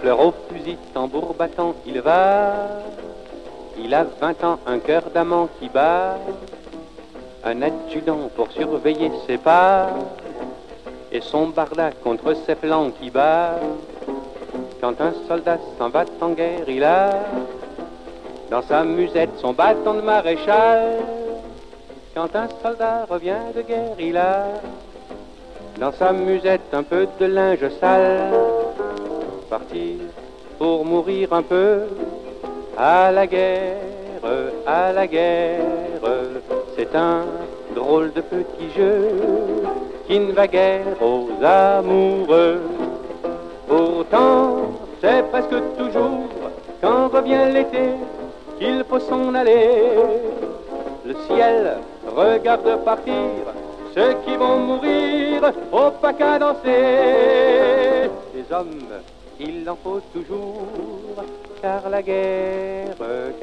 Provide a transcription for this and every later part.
fleur au fusil, tambour battant, il va. Il a 20 ans, un cœur d'amant qui bat. Un adjudant pour surveiller ses pas. Et son barda contre ses flancs qui bat. Quand un soldat s'en va en guerre, il a dans sa musette son bâton de maréchal. Quand un soldat revient de guerre, il a dans sa musette un peu de linge sale. Partir pour mourir un peu à la guerre, c'est un drôle de petit jeu qui ne va guère aux amoureux. Pourtant, c'est presque toujours quand revient l'été qu'il faut s'en aller. Le ciel regarde partir ceux qui vont mourir au pas qu'à danser. Les hommes, il en faut toujours, car la guerre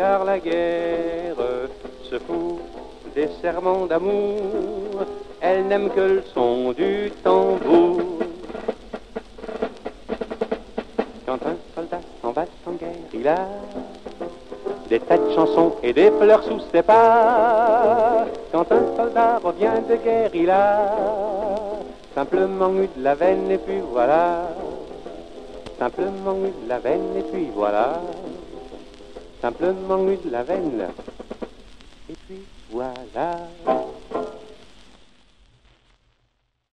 se fout des serments d'amour. Elle n'aime que le son du tambour. Quand un soldat s'en va en guerre, il a des tas de chansons et des fleurs sous ses pas. Quand un soldat revient de guerre, il a simplement eu de la veine et puis voilà. Simplement eu de la veine et puis voilà. Simplement eu de la veine et puis voilà.